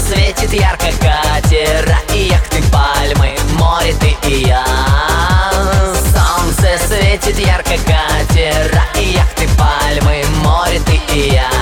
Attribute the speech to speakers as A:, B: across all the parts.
A: светит ярко, катера и яхты, пальмы, море, ты и я. Солнце светит ярко, катера и яхты, пальмы, море, ты и я.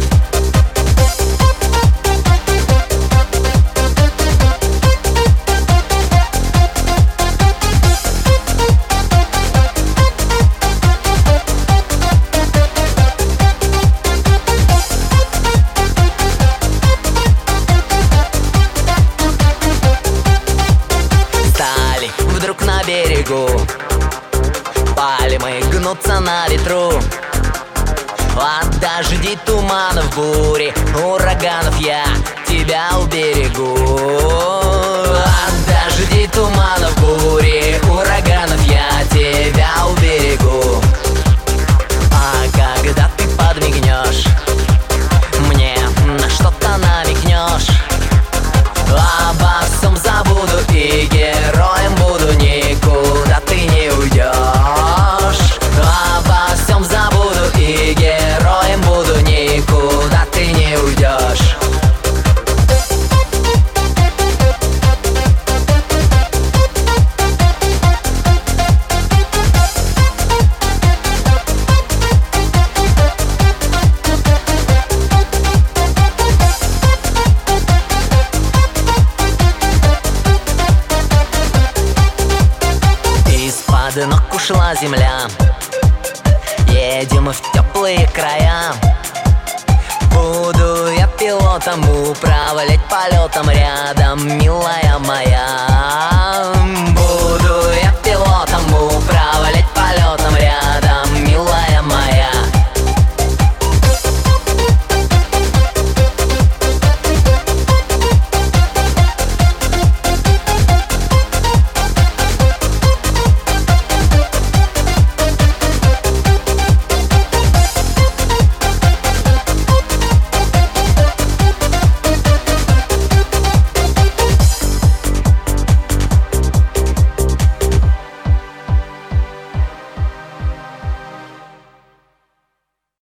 A: Вдруг на берегу пальмы гнутся на ветру. От дождей, туманов, бури, ураганов я тебя уберегу. От дождей, туманов, бури, ураганов я тебя уберегу. А когда ты подмигнешь, мне на что-то намекнешь, обо всем забуду и героем буду, никуда ты не уйдешь. Обо всем забуду и героем буду, никуда ты не уйдешь. Из-под ног ушла земля, едем в теплые края. Буду я пилотом, управлять полетом рядом, милая моя.